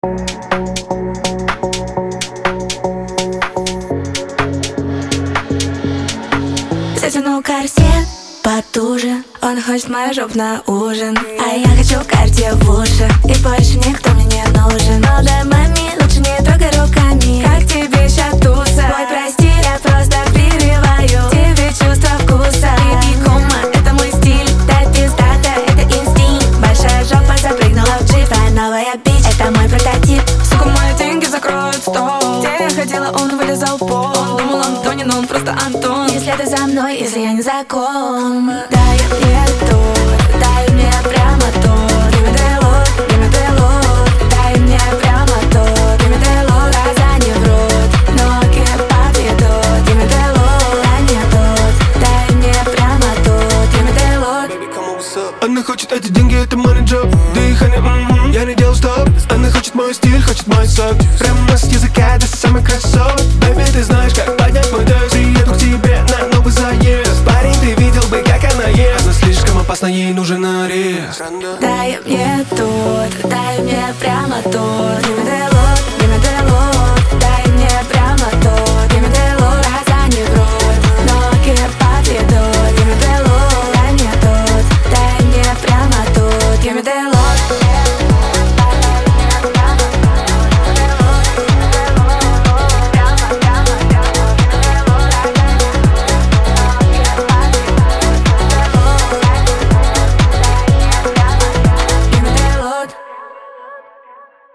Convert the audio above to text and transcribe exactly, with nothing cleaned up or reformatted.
Затянул корсет потуже, он хочет мою жопу на ужин, а я хочу Cartier в уши, и больше никто мне не нужен. Молодая маме, лучше не трогай руками, как тебе ща туса. Ой, прости, я просто прививаю тебе чувство вкуса. Baby, кума, это мой стиль, дай пиздата, это инстинкт. Большая жопа запрыгнула в джип, а новая бич, это мой прототип. Сука, мои деньги закроют стол. Где я ходила, он вылезал пол. Он думал Антонин, но он просто Антон. Если ты за мной, если я не закон, дай мне тут, дай мне прямо тут. Give me the look, give me the look. Дай мне прямо тут, give me the look. Глаза не врут, ноги подведут. Give me the look, дай мне тут, дай мне прямо тут. Give me the look. Она хочет эти деньги, это менеджер. Дыхание, м-м, я не делаю стоп. Она хочет мой стиль, хочет мой сок. Прямо с языка, ты самый красавый. Бэйби, ты знаешь, как поднять мой тест. Приеду к тебе на новый заезд. Парень, ты видел бы, как она ест. Она слишком опасна, ей нужен арест. Дай мне тут, дай мне прямо тут. Give me the